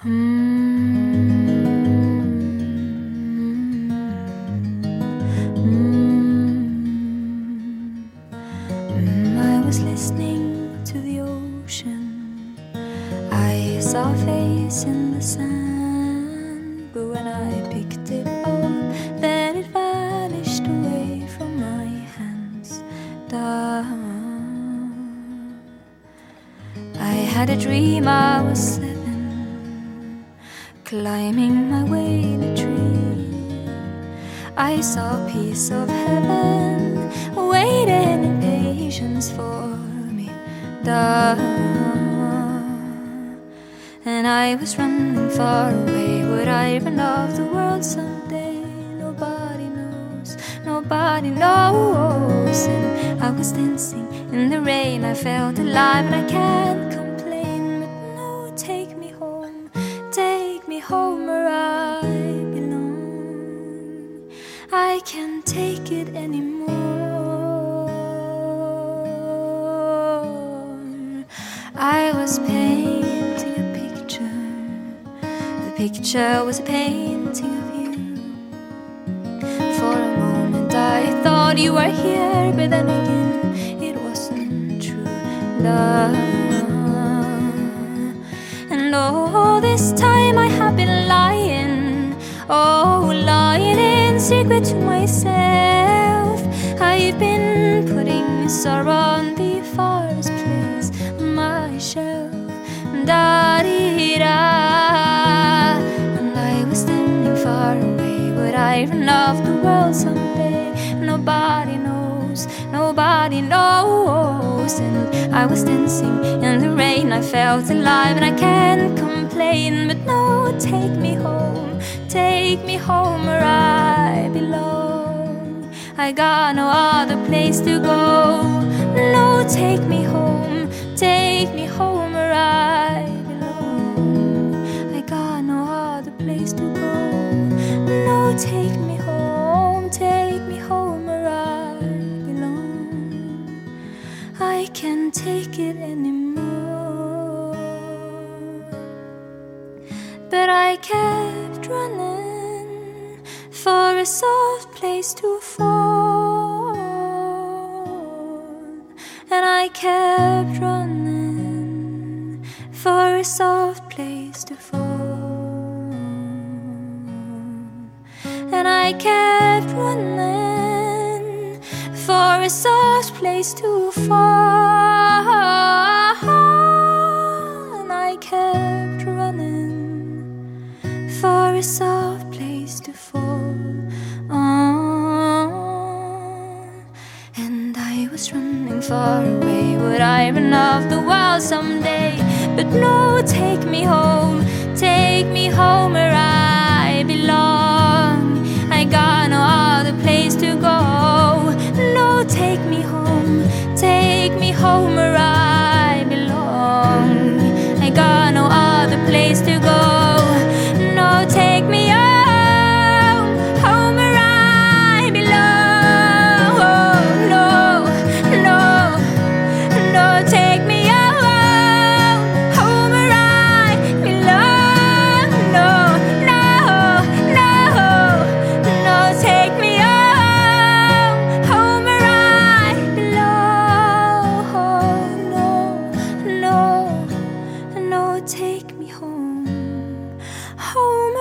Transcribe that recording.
I was listening to the ocean. I saw a face in the sand, but when I picked it up, then it vanished away from my hands. I had a dream I was 7, climbing my way in a tree. I saw a piece of heaven waiting in patience for me. And I was running far away. Would I run off the world someday? Nobody knows, nobody knows. And I was dancing in the rain. I felt alive and I can't complain. But no, take me home where I belong. I can't take it anymore. I was painting a picture. The picture was a painting of you. For a moment I thought you were here, but then again it wasn't true love. And all this time I have been lying, lying in secret to myself. I've been putting sorrow on the farthest place on my shelf. Da-dee-da. And I was standing far away. Would I run off the world someday? Nobody knows, nobody knows. And I was dancing in the rain. I felt alive and I can't complain. But no, take me home where I belong. I got no other place to go. No, take me home where I belong. I got no other place to go. No, take me home where I belong. I can't take it anymore. But I kept running for a soft place to fall. And I kept running for a soft place to fall. And I kept running for a soft place to fall. And I kept running for a soft place to fall on. And I was running far away. Would I run off the world someday? But no, take me home where I belong. I got no other place to go. No, take me home where I belong. I got no other place to go. No, take me home where I belong. Oh, no, take me home where I belong. No, take me home where I belong. No, take me home